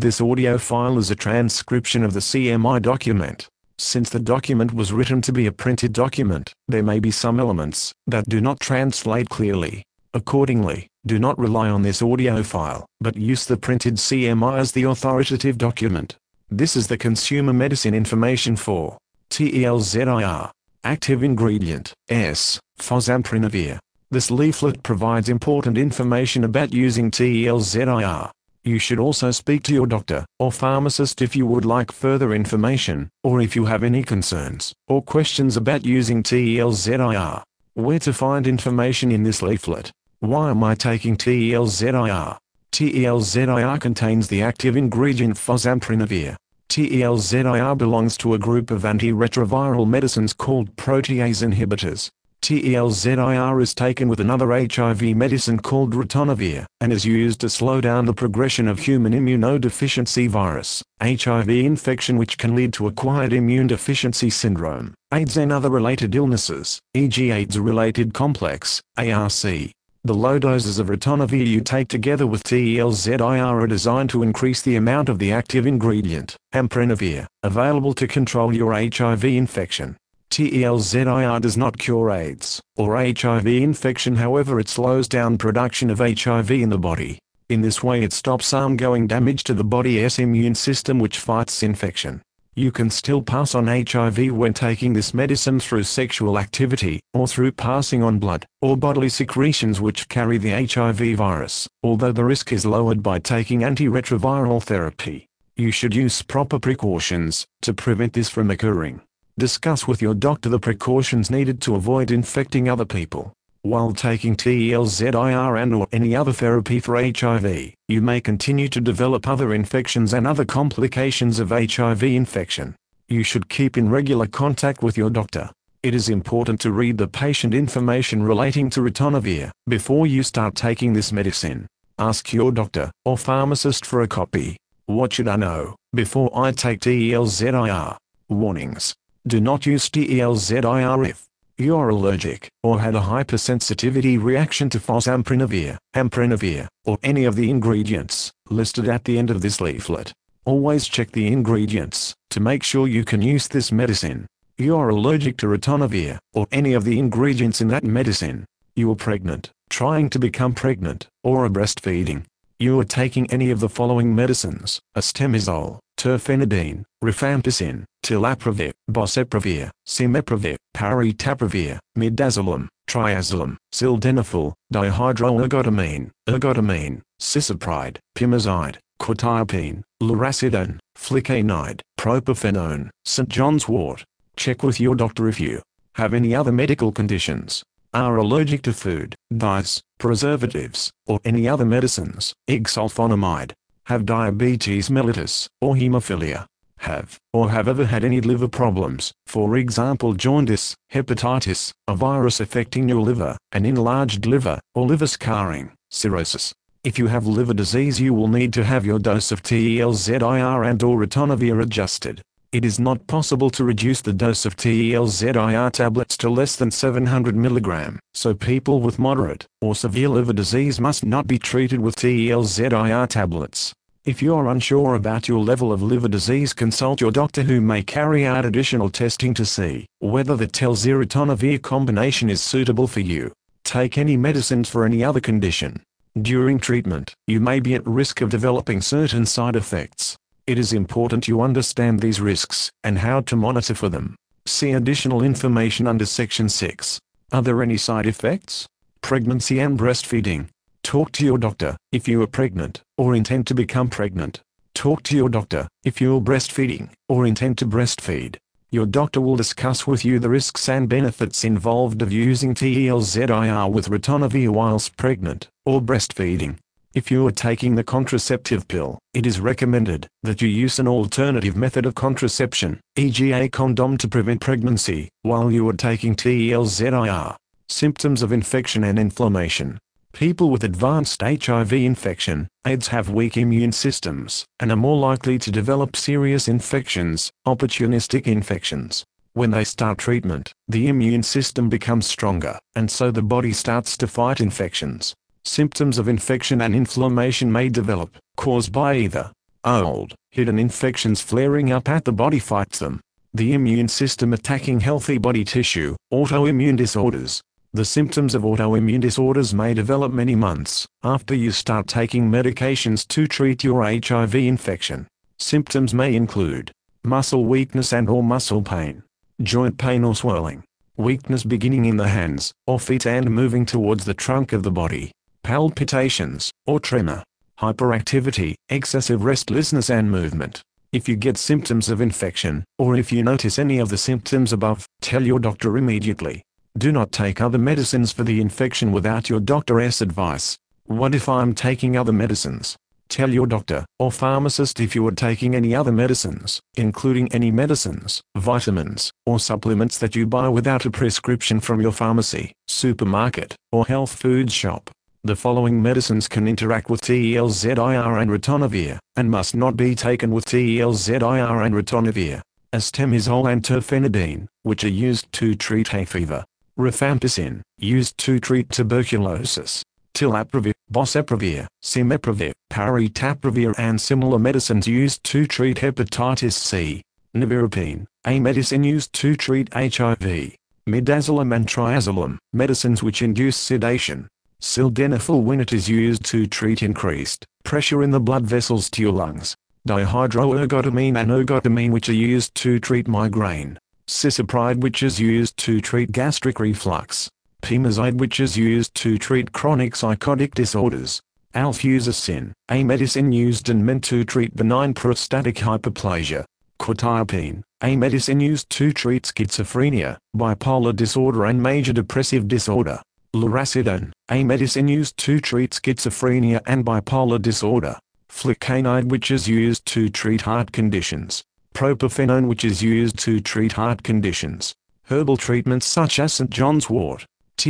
This audio file is a transcription of the CMI document. Since the document was written to be a printed document, there may be some elements that do not translate clearly. Accordingly, do not rely on this audio file, but use the printed CMI as the authoritative document. This is the consumer medicine information for TELZIR. Active ingredient, S, Fosamprenavir. This leaflet provides important information about using TELZIR. You should also speak to your doctor or pharmacist if you would like further information, or if you have any concerns or questions about using TELZIR. Where to find information in this leaflet? Why am I taking TELZIR? TELZIR contains the active ingredient Fosamprenavir. TELZIR belongs to a group of antiretroviral medicines called protease inhibitors. TELZIR is taken with another HIV medicine called ritonavir, and is used to slow down the progression of human immunodeficiency virus, HIV infection, which can lead to acquired immune deficiency syndrome, AIDS and other related illnesses, e.g. AIDS-related complex, ARC. The low doses of ritonavir you take together with TELZIR are designed to increase the amount of the active ingredient, amprenavir, available to control your HIV infection. TELZIR does not cure AIDS or HIV infection, however it slows down production of HIV in the body. In this way it stops ongoing damage to the body's immune system which fights infection. You can still pass on HIV when taking this medicine through sexual activity, or through passing on blood or bodily secretions which carry the HIV virus, although the risk is lowered by taking antiretroviral therapy. You should use proper precautions to prevent this from occurring. Discuss with your doctor the precautions needed to avoid infecting other people. While taking TELZIR and/or any other therapy for HIV, you may continue to develop other infections and other complications of HIV infection. You should keep in regular contact with your doctor. It is important to read the patient information relating to ritonavir before you start taking this medicine. Ask your doctor or pharmacist for a copy. What should I know before I take TELZIR? Warnings. Do not use TELZIR if you are allergic or had a hypersensitivity reaction to fosamprenavir, amprenavir, or any of the ingredients listed at the end of this leaflet. Always check the ingredients to make sure you can use this medicine. You are allergic to ritonavir or any of the ingredients in that medicine. You are pregnant, trying to become pregnant, or are breastfeeding. You are taking any of the following medicines: estemizole, terfenadine, rifampicin, tilapravir, boceprevir, cimepravir, paritaprevir, midazolam, triazolam, sildenafil, dihydroergotamine, ergotamine, cisapride, pimozide, quetiapine, lurasidone, flecainide, propafenone, St. John's wort. Check with your doctor if you have any other medical conditions, are allergic to food, dyes, preservatives, or any other medicines, sulfonamide, have diabetes mellitus, or hemophilia, have, or have ever had any liver problems, for example jaundice, hepatitis, a virus affecting your liver, an enlarged liver, or liver scarring, cirrhosis. If you have liver disease you will need to have your dose of TELZIR and/or ritonavir adjusted. It is not possible to reduce the dose of TELZIR tablets to less than 700 mg, so people with moderate or severe liver disease must not be treated with TELZIR tablets. If you are unsure about your level of liver disease, consult your doctor who may carry out additional testing to see whether the TELZIR-ritonavir combination is suitable for you. Take any medicines for any other condition. During treatment, you may be at risk of developing certain side effects. It is important you understand these risks and how to monitor for them. See additional information under Section 6. Are there any side effects? Pregnancy and breastfeeding. Talk to your doctor if you are pregnant or intend to become pregnant. Talk to your doctor if you are breastfeeding or intend to breastfeed. Your doctor will discuss with you the risks and benefits involved of using TELZIR with ritonavir whilst pregnant or breastfeeding. If you are taking the contraceptive pill, it is recommended that you use an alternative method of contraception, e.g. a condom, to prevent pregnancy while you are taking TELZIR. Symptoms of infection and inflammation. People with advanced HIV infection, AIDS, have weak immune systems and are more likely to develop serious infections, opportunistic infections. When they start treatment, the immune system becomes stronger, and so the body starts to fight infections. Symptoms of infection and inflammation may develop, caused by either Old, hidden infections flaring up at the body fights them. The immune system attacking healthy body tissue. Autoimmune disorders. The symptoms of autoimmune disorders may develop many months after you start taking medications to treat your HIV infection. Symptoms may include muscle weakness and/or muscle pain, joint pain or swelling, weakness beginning in the hands or feet and moving towards the trunk of the body, palpitations or tremor, hyperactivity, excessive restlessness and movement. If you get symptoms of infection, or if you notice any of the symptoms above, tell your doctor immediately. Do not take other medicines for the infection without your doctor's advice. What if I'm taking other medicines? Tell your doctor or pharmacist if you are taking any other medicines, including any medicines, vitamins, or supplements that you buy without a prescription from your pharmacy, supermarket, or health food shop. The following medicines can interact with Telzir and ritonavir, and must not be taken with Telzir and ritonavir. Astemizole and terfenadine, which are used to treat hay fever. Rifampicin, used to treat tuberculosis. Tilaprevir, boceprevir, cimeprevir, paritaprevir and similar medicines used to treat hepatitis C. Nevirapine, a medicine used to treat HIV. Midazolam and triazolam, medicines which induce sedation. Sildenafil when it is used to treat increased pressure in the blood vessels to your lungs. Dihydroergotamine and ergotamine which are used to treat migraine. Cisapride which is used to treat gastric reflux. Pimozide which is used to treat chronic psychotic disorders. Alfuzacin, a medicine used and meant to treat benign prostatic hyperplasia. Quetiapine, a medicine used to treat schizophrenia, bipolar disorder and major depressive disorder. Lurasidone, a medicine used to treat schizophrenia and bipolar disorder. Flecainide which is used to treat heart conditions. Propafenone which is used to treat heart conditions. Herbal treatments such as St. John's wort,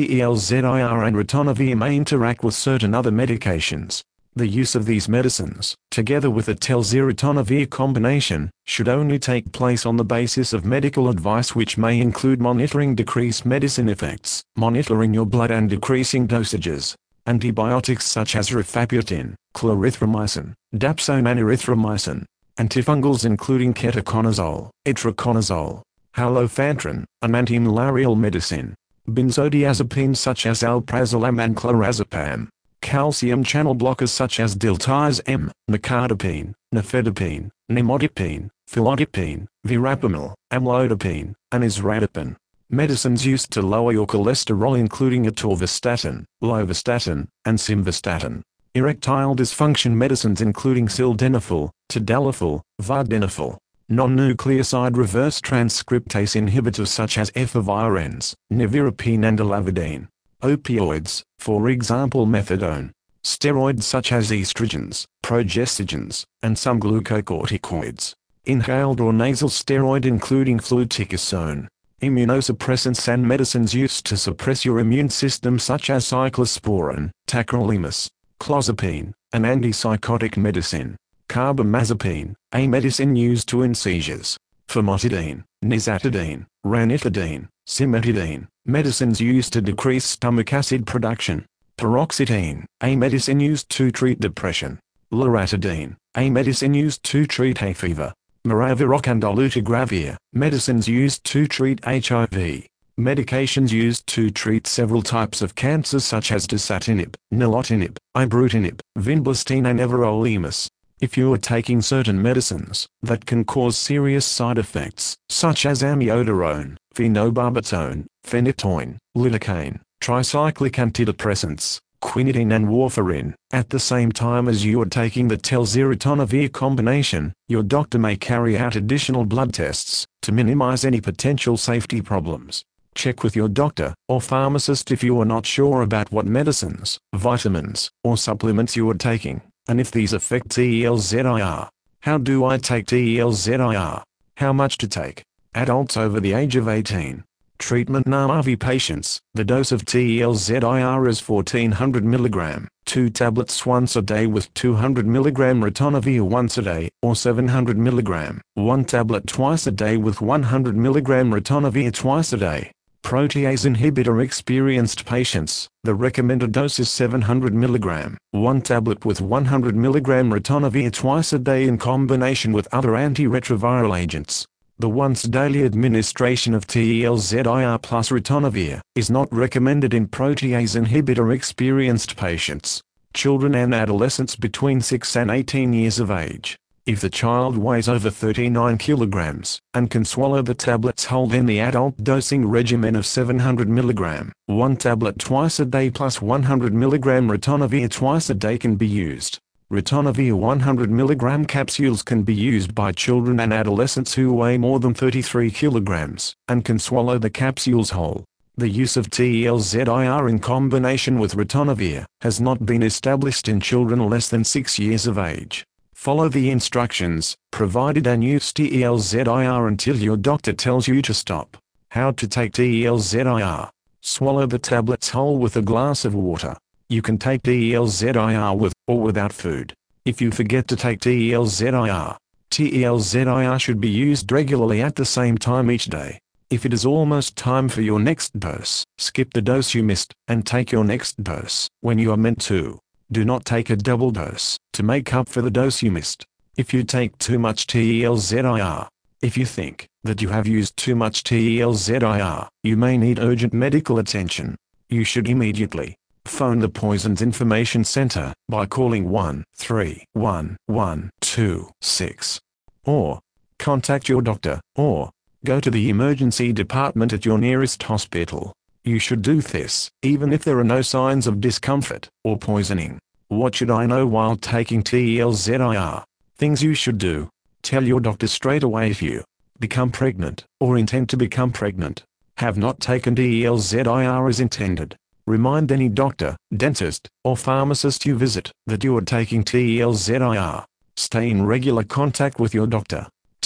Telzir and ritonavir may interact with certain other medications. The use of these medicines, together with a Telzir-ritonavir combination, should only take place on the basis of medical advice which may include monitoring decreased medicine effects, monitoring your blood and decreasing dosages. Antibiotics such as rifabutin, clarithromycin, dapsone and erythromycin. Antifungals including ketoconazole, itraconazole, halofantrin, an antimalarial medicine. Benzodiazepines such as alprazolam and clorazepam. Calcium channel blockers such as diltiazem, nicardipine, nifedipine, nimodipine, felodipine, verapamil, amlodipine, and isradipine. Medicines used to lower your cholesterol including atorvastatin, lovastatin, and simvastatin. Erectile dysfunction medicines including sildenafil, tadalafil, vardenafil. Non-nucleoside reverse transcriptase inhibitors such as efavirenz, nevirapine and elavudine. Opioids, for example methadone. Steroids such as estrogens, progestogens, and some glucocorticoids. Inhaled or nasal steroid including fluticasone. Immunosuppressants and medicines used to suppress your immune system such as cyclosporin, tacrolimus, clozapine, an antipsychotic medicine. Carbamazepine, a medicine used to end seizures. Famotidine, nizatidine, ranitidine, cimetidine, medicines used to decrease stomach acid production. Paroxetine, a medicine used to treat depression. Loratadine, a medicine used to treat hay fever. Maraviroc and dolutegravir, medicines used to treat HIV. Medications used to treat several types of cancers such as dasatinib, nilotinib, ibrutinib, vinblastine and everolimus. If you are taking certain medicines that can cause serious side effects, such as amiodarone, phenobarbital, phenytoin, lidocaine, tricyclic antidepressants, quinidine and warfarin, at the same time as you are taking the Telzir-ritonavir combination, your doctor may carry out additional blood tests to minimize any potential safety problems. Check with your doctor or pharmacist if you are not sure about what medicines, vitamins, or supplements you are taking, and if these affect Telzir. How do I take Telzir? How much to take? Adults over the age of 18. Treatment naive patients, the dose of Telzir is 1400 mg, 2 tablets once a day with 200 mg ritonavir once a day, or 700 mg, 1 tablet twice a day with 100 mg ritonavir twice a day. Protease inhibitor experienced patients, the recommended dose is 700 mg, 1 tablet with 100 mg ritonavir twice a day in combination with other antiretroviral agents. The once-daily administration of TELZIR plus ritonavir is not recommended in protease inhibitor experienced patients, children and adolescents between 6 and 18 years of age. If the child weighs over 39 kilograms and can swallow the tablets whole, then the adult dosing regimen of 700 mg, 1 tablet twice a day plus 100 mg ritonavir twice a day can be used. Ritonavir 100 mg capsules can be used by children and adolescents who weigh more than 33 kilograms and can swallow the capsules whole. The use of TELZIR in combination with ritonavir has not been established in children less than 6 years of age. Follow the instructions provided and use TELZIR until your doctor tells you to stop. How to take TELZIR. Swallow the tablets whole with a glass of water. You can take TELZIR with or without food. If you forget to take TELZIR should be used regularly at the same time each day. If it is almost time for your next dose, skip the dose you missed and take your next dose when you are meant to. Do not take a double dose to make up for the dose you missed. If you take too much TELZIR, if you think that you have used too much TELZIR, you may need urgent medical attention. You should immediately phone the Poisons Information Center by calling 1-311-26, or contact your doctor, or go to the emergency department at your nearest hospital. You should do this, even if there are no signs of discomfort or poisoning. What should I know while taking TELZIR? Things you should do. Tell your doctor straight away if you become pregnant or intend to become pregnant. Have not taken TELZIR as intended. Remind any doctor, dentist, or pharmacist you visit that you are taking TELZIR. Stay in regular contact with your doctor.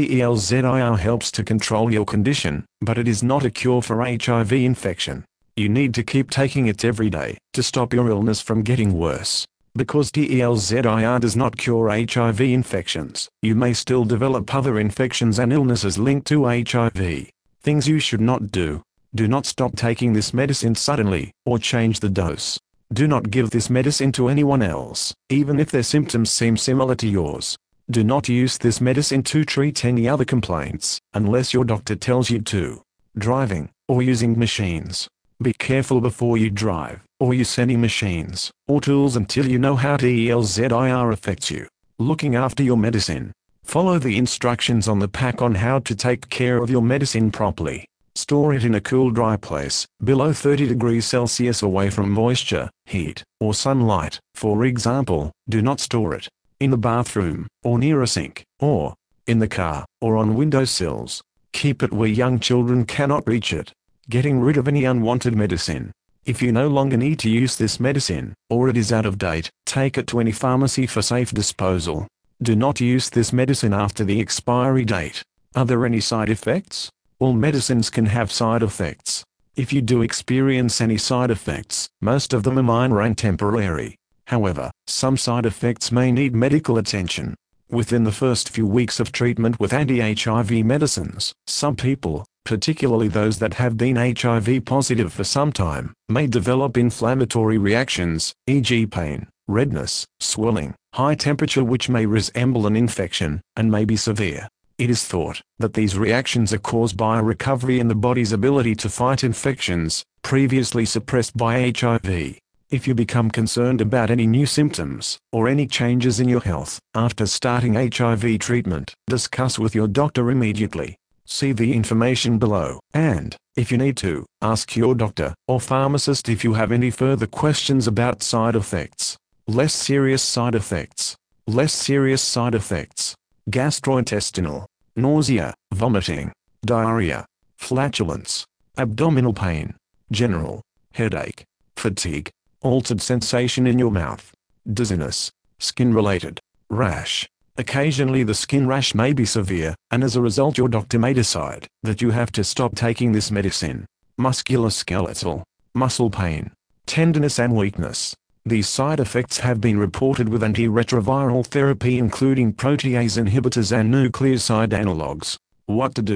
TELZIR helps to control your condition, but it is not a cure for HIV infection. You need to keep taking it every day to stop your illness from getting worse. Because TELZIR does not cure HIV infections, you may still develop other infections and illnesses linked to HIV. Things you should not do. Do not stop taking this medicine suddenly, or change the dose. Do not give this medicine to anyone else, even if their symptoms seem similar to yours. Do not use this medicine to treat any other complaints, unless your doctor tells you to. Driving, or using machines. Be careful before you drive, or use any machines, or tools until you know how TELZIR affects you. Looking after your medicine. Follow the instructions on the pack on how to take care of your medicine properly. Store it in a cool, dry place, below 30 degrees Celsius, away from moisture, heat, or sunlight. For example, do not store it in the bathroom, or near a sink, or in the car, or on windowsills. Keep it where young children cannot reach it. Getting rid of any unwanted medicine. If you no longer need to use this medicine, or it is out of date, take it to any pharmacy for safe disposal. Do not use this medicine after the expiry date. Are there any side effects? All medicines can have side effects. If you do experience any side effects, most of them are minor and temporary. However, some side effects may need medical attention. Within the first few weeks of treatment with anti-HIV medicines, some people, particularly those that have been HIV positive for some time, may develop inflammatory reactions, e.g. pain, redness, swelling, high temperature, which may resemble an infection, and may be severe. It is thought that these reactions are caused by a recovery in the body's ability to fight infections previously suppressed by HIV. If you become concerned about any new symptoms, or any changes in your health, after starting HIV treatment, discuss with your doctor immediately. See the information below, and, if you need to, ask your doctor or pharmacist if you have any further questions about side effects. Less serious side effects. Less serious side effects. Gastrointestinal. Nausea, vomiting, diarrhea, flatulence, abdominal pain, general headache, fatigue, altered sensation in your mouth, dizziness, skin-related rash. Occasionally the skin rash may be severe, and as a result your doctor may decide that you have to stop taking this medicine. Musculoskeletal, muscle pain, tenderness and weakness. These side effects have been reported with antiretroviral therapy, including protease inhibitors and nucleoside analogues. What to do?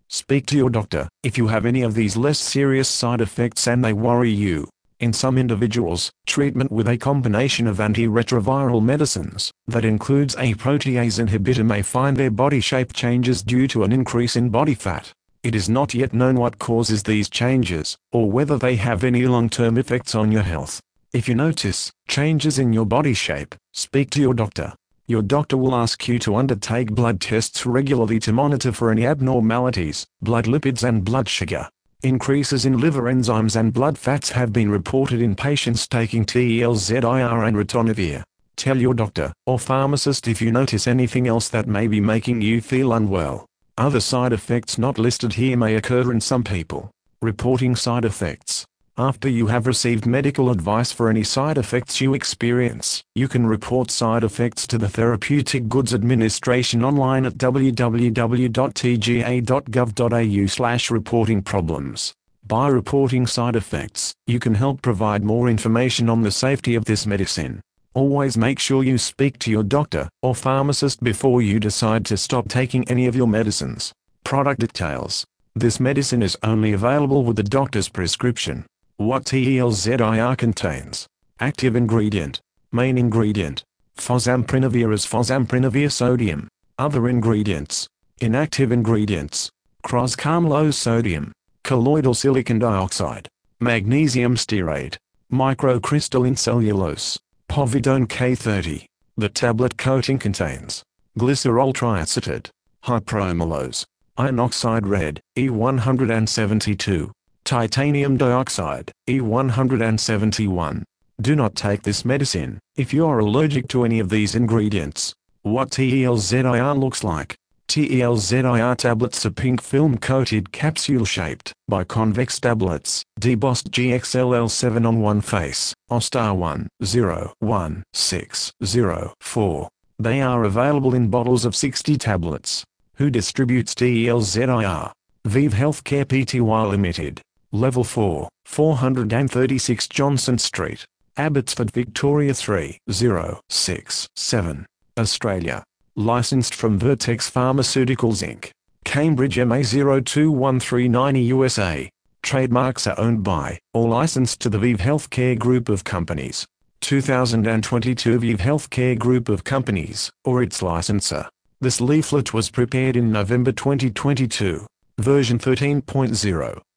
Speak to your doctor if you have any of these less serious side effects and they worry you. In some individuals, treatment with a combination of antiretroviral medicines that includes a protease inhibitor may find their body shape changes due to an increase in body fat. It is not yet known what causes these changes, or whether they have any long-term effects on your health. If you notice changes in your body shape, speak to your doctor. Your doctor will ask you to undertake blood tests regularly to monitor for any abnormalities, blood lipids and blood sugar. Increases in liver enzymes and blood fats have been reported in patients taking Telzir and ritonavir. Tell your doctor or pharmacist if you notice anything else that may be making you feel unwell. Other side effects not listed here may occur in some people. Reporting side effects. After you have received medical advice for any side effects you experience, you can report side effects to the Therapeutic Goods Administration online at www.tga.gov.au/reporting-problems. By reporting side effects, you can help provide more information on the safety of this medicine. Always make sure you speak to your doctor or pharmacist before you decide to stop taking any of your medicines. Product details. This medicine is only available with the doctor's prescription. What Telzir contains. Active ingredient. Main ingredient. Fosamprenavir is fosamprenavir sodium. Other ingredients. Inactive ingredients. Croscarmylose sodium. Colloidal silicon dioxide. Magnesium stearate. Microcrystalline cellulose. Povidone K30. The tablet coating contains glycerol triacetate, hypromolose, iron oxide red, E172, titanium dioxide, E171. Do not take this medicine if you are allergic to any of these ingredients. What Telzir looks like. Telzir tablets are pink film-coated capsule-shaped, biconvex tablets, debossed GXLL7 on one face, OSTAR 101604. They are available in bottles of 60 tablets. Who distributes Telzir? Vive Healthcare Pty Limited. Level 4, 436 Johnson Street, Abbotsford, Victoria 3067, Australia. Licensed from Vertex Pharmaceuticals Inc., Cambridge MA 02139 USA. Trademarks are owned by, or licensed to the Vive Healthcare Group of Companies. 2022 Vive Healthcare Group of Companies, or its licensor. This leaflet was prepared in November 2022. Version 13.0.